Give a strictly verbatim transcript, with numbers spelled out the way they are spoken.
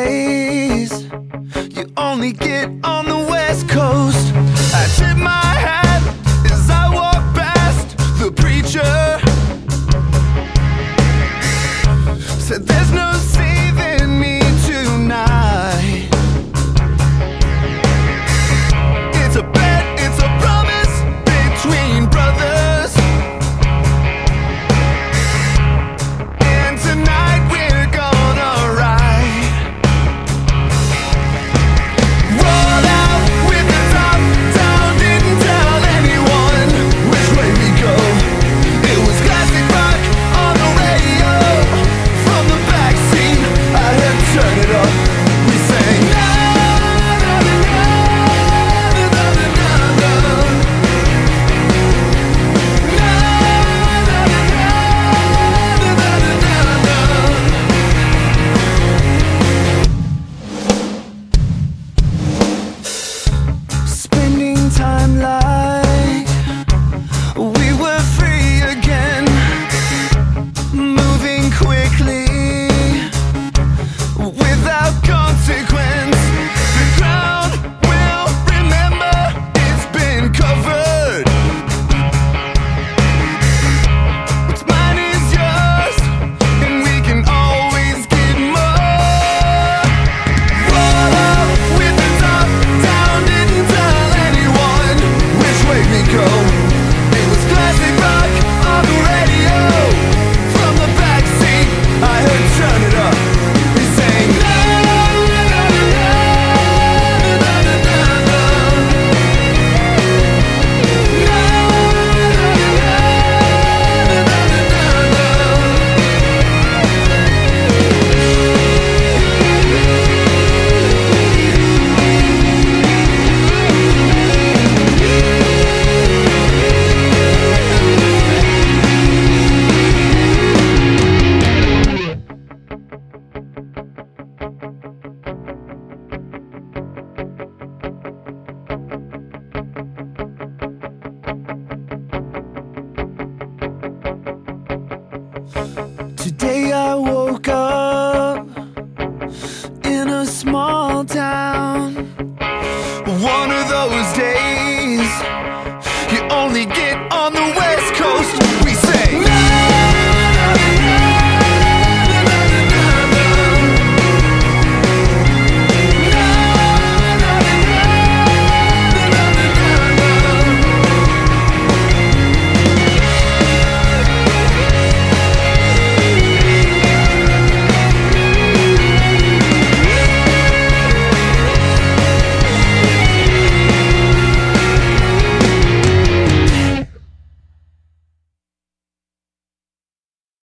days you only get on the West Coast. I tip my hat as I walk past the preacher. Said there's no saving me tonight. It's a bet, it's a promise between brothers. And tonight we're gonna ride. Roll out with the top down, didn't tell anyone which way we go. It was classic rock on the radio. From the backseat I had to turn it up. We sang na na na na na na na na. Na na na na na na na na. Spending time live